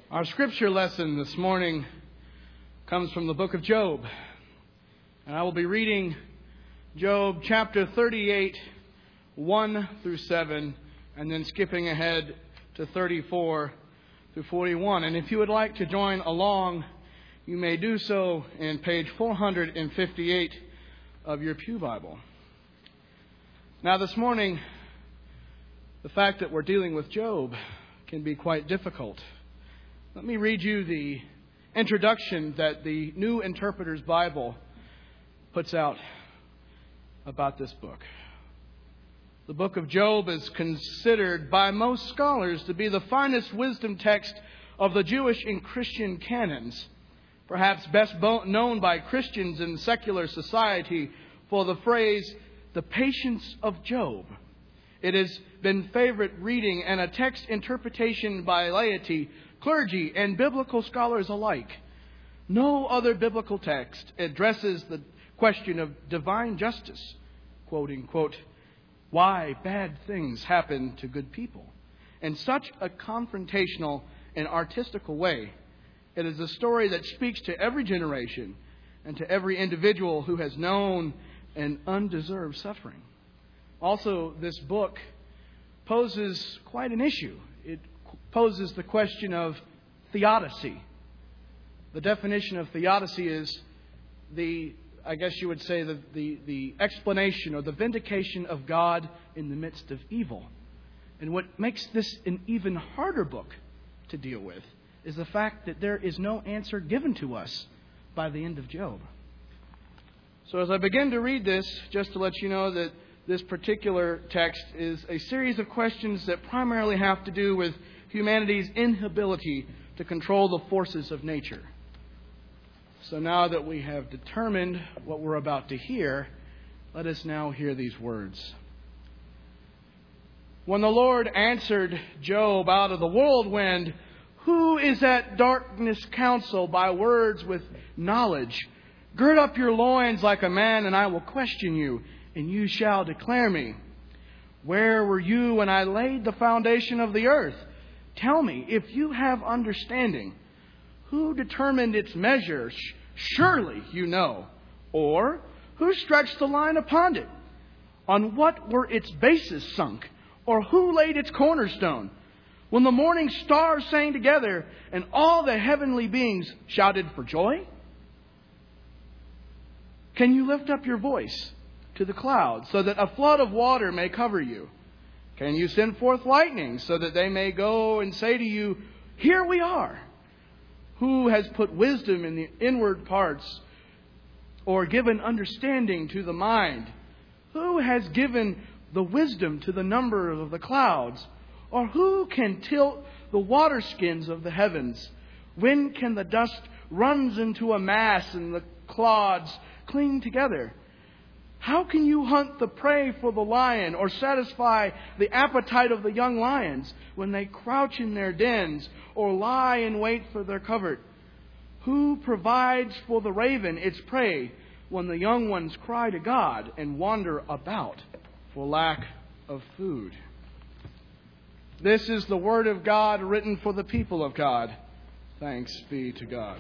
Our scripture lesson this morning comes from the book of Job. And I will be reading Job chapter 38, 1 through 7, and then skipping ahead to 34 through 41. And if you would like to join along, you may do so in page 458 of your Pew Bible. Now this morning, the fact that we're dealing with Job can be quite difficult. Let me read you the introduction that the New Interpreter's Bible puts out about this book. The book of Job is considered by most scholars to be the finest wisdom text of the Jewish and Christian canons, perhaps best known by Christians in secular society for the phrase, "the patience of Job." It has been favorite reading and a text interpretation by laity, clergy, and biblical scholars alike. No other biblical text addresses the question of divine justice, quoting, quote, "why bad things happen to good people," in such a confrontational and artistical way. It is a story that speaks to every generation and to every individual who has known an undeserved suffering. Also, this book poses quite an issue. It poses the question of theodicy. The definition of theodicy is the explanation or the vindication of God in the midst of evil. And what makes this an even harder book to deal with is the fact that there is no answer given to us by the end of Job. So as I begin to read this, just to let you know that this particular text is a series of questions that primarily have to do with humanity's inability to control the forces of nature. So now that we have determined what we're about to hear, let us now hear these words. When the Lord answered Job out of the whirlwind, "Who is at darkness counsel by words with knowledge? Gird up your loins like a man, and I will question you, and you shall declare me. Where were you when I laid the foundation of the earth? Tell me, if you have understanding. Who determined its measure? Surely you know. Or who stretched the line upon it? On what were its bases sunk? Or who laid its cornerstone? When the morning stars sang together and all the heavenly beings shouted for joy? Can you lift up your voice to the clouds so that a flood of water may cover you? Can you send forth lightning so that they may go and say to you, 'Here we are'? Who has put wisdom in the inward parts or given understanding to the mind? Who has given the wisdom to the number of the clouds? Or who can tilt the water skins of the heavens? When can the dust runs into a mass and the clods cling together? How can you hunt the prey for the lion or satisfy the appetite of the young lions when they crouch in their dens or lie in wait for their covert? Who provides for the raven its prey when the young ones cry to God and wander about for lack of food?" This is the word of God written for the people of God. Thanks be to God.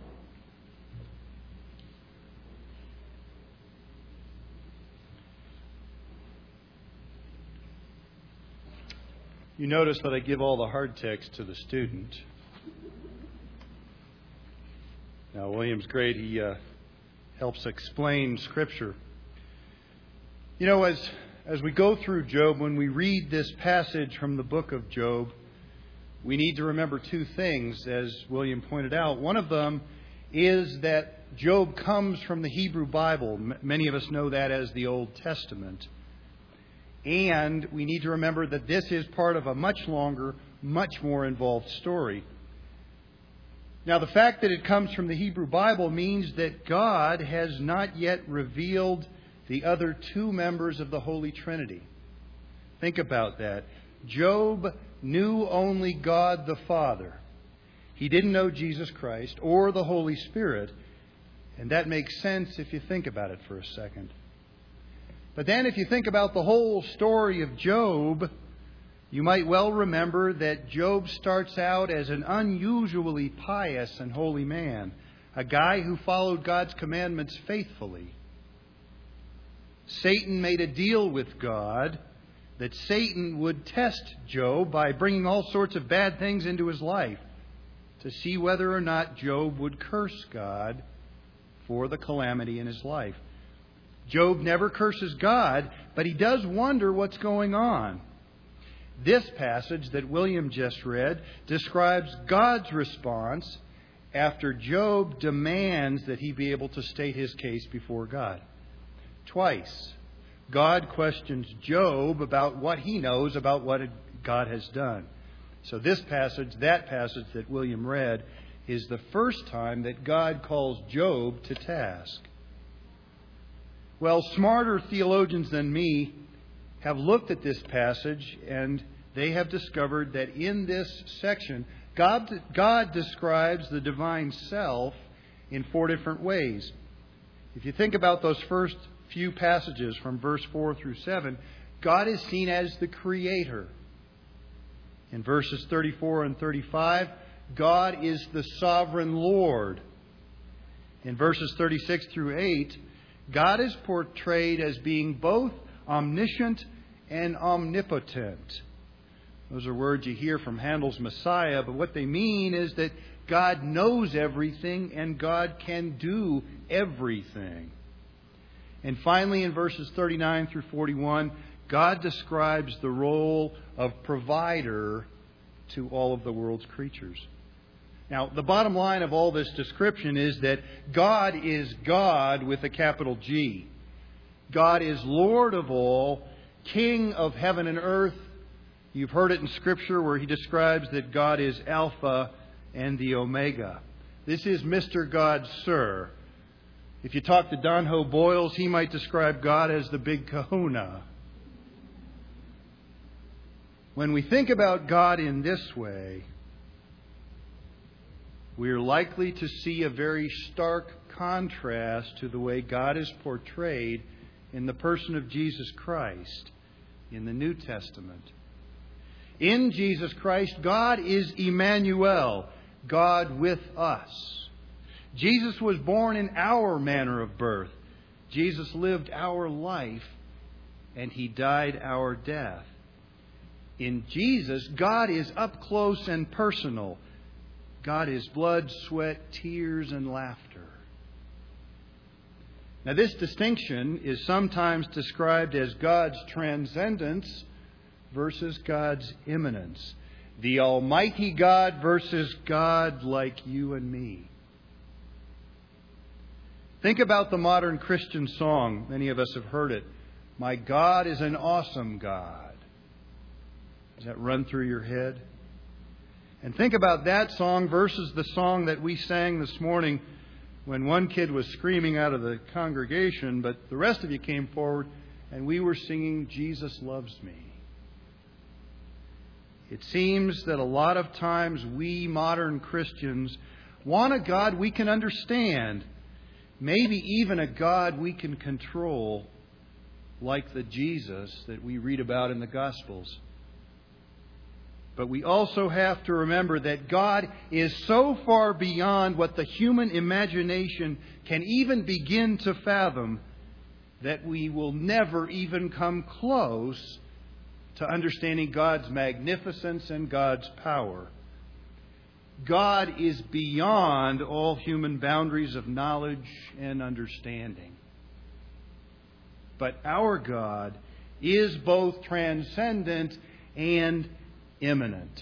You notice that I give all the hard text to the student. Now, William's great. He helps explain Scripture. You know, as we go through Job, when we read this passage from the book of Job, we need to remember two things, as William pointed out. One of them is that Job comes from the Hebrew Bible. Many of us know that as the Old Testament. And we need to remember that this is part of a much longer, much more involved story. Now, the fact that it comes from the Hebrew Bible means that God has not yet revealed the other two members of the Holy Trinity. Think about that. Job knew only God the Father. He didn't know Jesus Christ or the Holy Spirit. And that makes sense if you think about it for a second. But then if you think about the whole story of Job, You might well remember that Job starts out as an unusually pious and holy man, a guy who followed God's commandments faithfully. Satan made a deal with God that Satan would test Job by bringing all sorts of bad things into his life to see whether or not Job would curse God for the calamity in his life. Job never curses God, but he does wonder what's going on. This passage that William just read describes God's response after Job demands that he be able to state his case before God. Twice, God questions Job about what he knows about what God has done. So this passage, that passage that William read, is the first time that God calls Job to task. Well, smarter theologians than me have looked at this passage, and they have discovered that in this section, God describes the divine self in 4 different ways. If you think about those first few passages from verse 4 through 7, God is seen as the Creator. In verses 34 and 35, God is the Sovereign Lord. In verses 36 through 8, God is portrayed as being both omniscient and omnipotent. Those are words you hear from Handel's Messiah, but what they mean is that God knows everything and God can do everything. And finally, in verses 39 through 41, God describes the role of provider to all of the world's creatures. Now, the bottom line of all this description is that God is God with a capital G. God is Lord of all, King of heaven and earth. You've heard it in Scripture where He describes that God is Alpha and the Omega. This is Mr. God, Sir. If you talk to Don Ho Boyles, he might describe God as the Big Kahuna. When we think about God in this way, we are likely to see a very stark contrast to the way God is portrayed in the person of Jesus Christ in the New Testament. In Jesus Christ, God is Emmanuel, God with us. Jesus was born in our manner of birth. Jesus lived our life, and He died our death. In Jesus, God is up close and personal. God is blood, sweat, tears, and laughter. Now, this distinction is sometimes described as God's transcendence versus God's immanence. The Almighty God versus God like you and me. Think about the modern Christian song. Many of us have heard it. My God is an awesome God. Does that run through your head? And think about that song versus the song that we sang this morning when one kid was screaming out of the congregation, but the rest of you came forward and we were singing, Jesus Loves Me. It seems that a lot of times we modern Christians want a God we can understand, maybe even a God we can control, like the Jesus that we read about in the Gospels. But we also have to remember that God is so far beyond what the human imagination can even begin to fathom that we will never even come close to understanding God's magnificence and God's power. God is beyond all human boundaries of knowledge and understanding. But our God is both transcendent and immanent.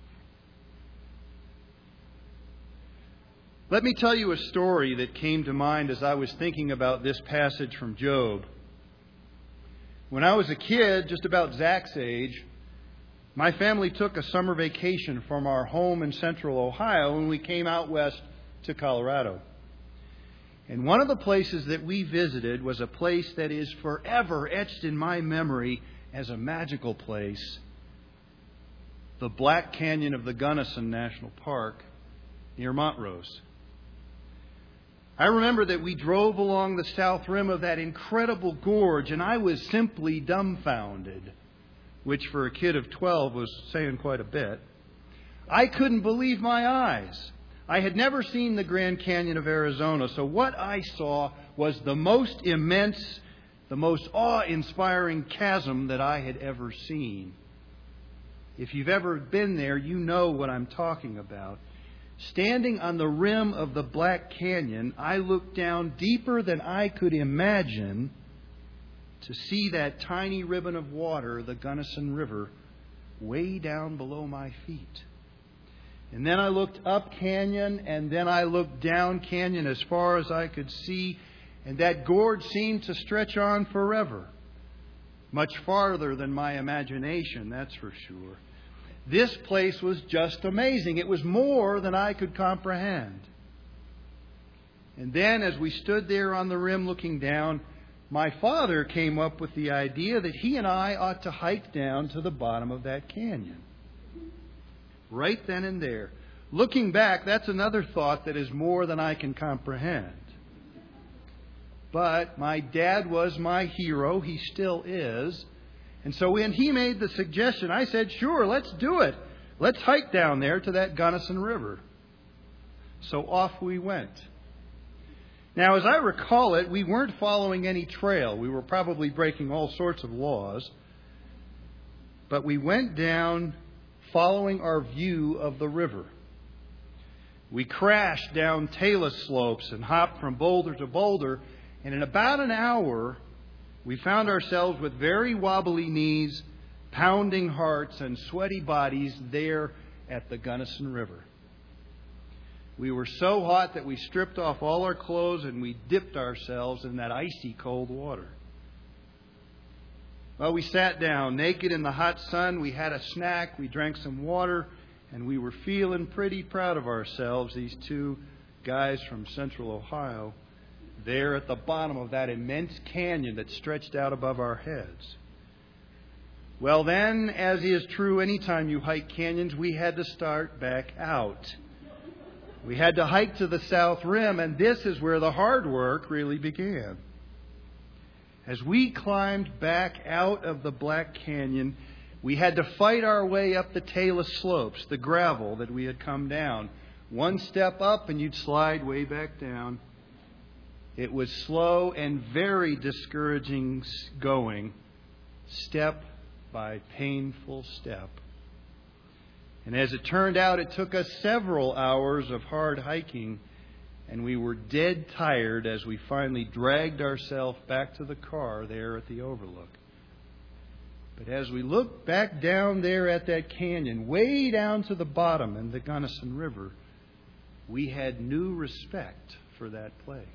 Let me tell you a story that came to mind as I was thinking about this passage from Job. When I was a kid, just about Zach's age, my family took a summer vacation from our home in central Ohio and we came out west to Colorado. And one of the places that we visited was a place that is forever etched in my memory as a magical place. The Black Canyon of the Gunnison National Park near Montrose. I remember that we drove along the south rim of that incredible gorge, and I was simply dumbfounded which for a kid of 12 was saying quite a bit. I couldn't believe my eyes. I had never seen the Grand Canyon of Arizona, so what I saw was the most immense, the most awe-inspiring chasm that I had ever seen. If you've ever been there, you know what I'm talking about. Standing on the rim of the Black Canyon, I looked down deeper than I could imagine to see that tiny ribbon of water, the Gunnison River, way down below my feet. And then I looked up canyon, and then I looked down canyon as far as I could see, and that gorge seemed to stretch on forever. Much farther than my imagination, that's for sure. This place was just amazing. It was more than I could comprehend. And then as we stood there on the rim looking down, my father came up with the idea that he and I ought to hike down to the bottom of that canyon. Right then and there. Looking back, that's another thought that is more than I can comprehend. But my dad was my hero. He still is. And so when he made the suggestion, I said, sure, let's do it. Let's hike down there to that Gunnison River. So off we went. Now, as I recall it, we weren't following any trail. We were probably breaking all sorts of laws. But we went down following our view of the river. We crashed down talus slopes and hopped from boulder to boulder. And in about an hour, we found ourselves with very wobbly knees, pounding hearts, and sweaty bodies there at the Gunnison River. We were so hot that we stripped off all our clothes and we dipped ourselves in that icy cold water. Well, we sat down naked in the hot sun. We had a snack. We drank some water. And we were feeling pretty proud of ourselves, these two guys from Central Ohio, there at the bottom of that immense canyon that stretched out above our heads. Well, then, as is true anytime you hike canyons, we had to start back out. We had to hike to the south rim, and this is where the hard work really began. As we climbed back out of the Black Canyon, we had to fight our way up the talus slopes, the gravel that we had come down. One step up and you'd slide way back down. It was slow and very discouraging going, step by painful step. And as it turned out, it took us several hours of hard hiking, and we were dead tired as we finally dragged ourselves back to the car there at the overlook. But as we looked back down there at that canyon, way down to the bottom in the Gunnison River, we had new respect for that place.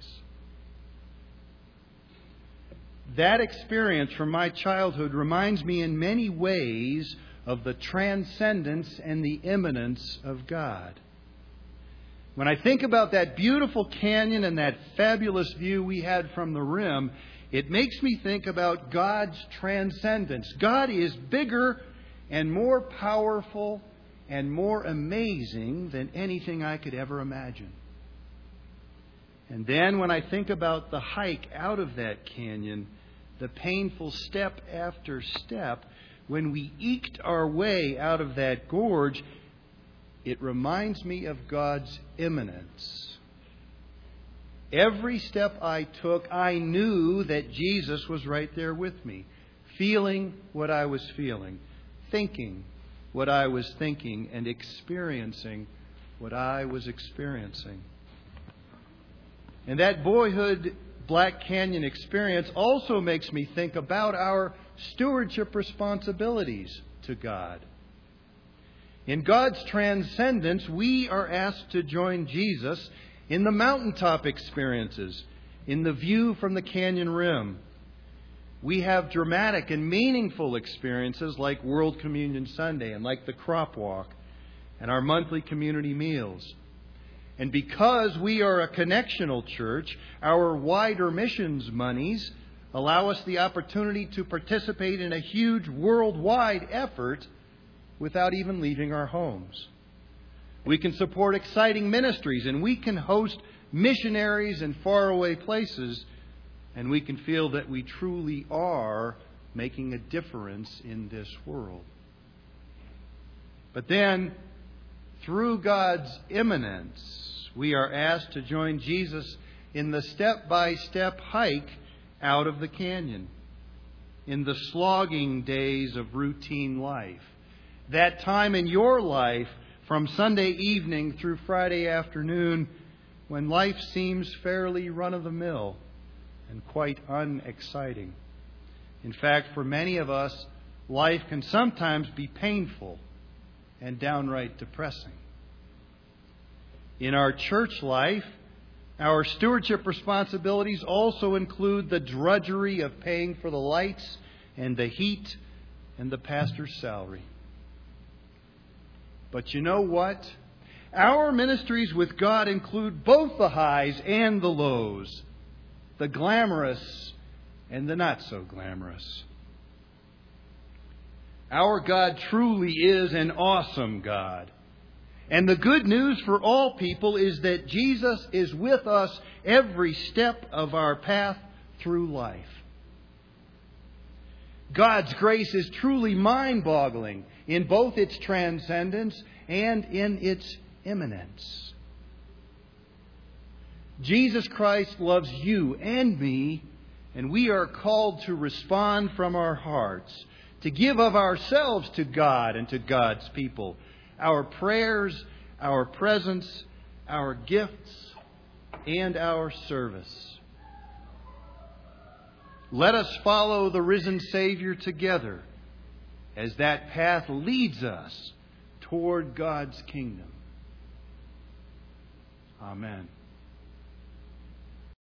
That experience from my childhood reminds me in many ways of the transcendence and the immanence of God. When I think about that beautiful canyon and that fabulous view we had from the rim, it makes me think about God's transcendence. God is bigger and more powerful and more amazing than anything I could ever imagine. And then when I think about the hike out of that canyon, the painful step after step, when we eked our way out of that gorge, it reminds me of God's immanence. Every step I took, I knew that Jesus was right there with me, feeling what I was feeling, thinking what I was thinking, and experiencing what I was experiencing. And that boyhood Black Canyon experience also makes me think about our stewardship responsibilities to God. In God's transcendence, we are asked to join Jesus in the mountaintop experiences, in the view from the canyon rim. We have dramatic and meaningful experiences like World Communion Sunday and like the Crop Walk and our monthly community meals. And because we are a connectional church, our wider missions monies allow us the opportunity to participate in a huge worldwide effort without even leaving our homes. We can support exciting ministries, and we can host missionaries in faraway places, and we can feel that we truly are making a difference in this world. But then, through God's immanence, we are asked to join Jesus in the step-by-step hike out of the canyon, in the slogging days of routine life. That time in your life, from Sunday evening through Friday afternoon, when life seems fairly run-of-the-mill and quite unexciting. In fact, for many of us, life can sometimes be painful and downright depressing. In our church life, our stewardship responsibilities also include the drudgery of paying for the lights and the heat and the pastor's salary. But you know what? Our ministries with God include both the highs and the lows, the glamorous and the not so glamorous. Our God truly is an awesome God. And the good news for all people is that Jesus is with us every step of our path through life. God's grace is truly mind-boggling in both its transcendence and in its immanence. Jesus Christ loves you and me, and we are called to respond from our hearts, to give of ourselves to God and to God's people, our prayers, our presence, our gifts, and our service. Let us follow the risen Savior together as that path leads us toward God's kingdom. Amen.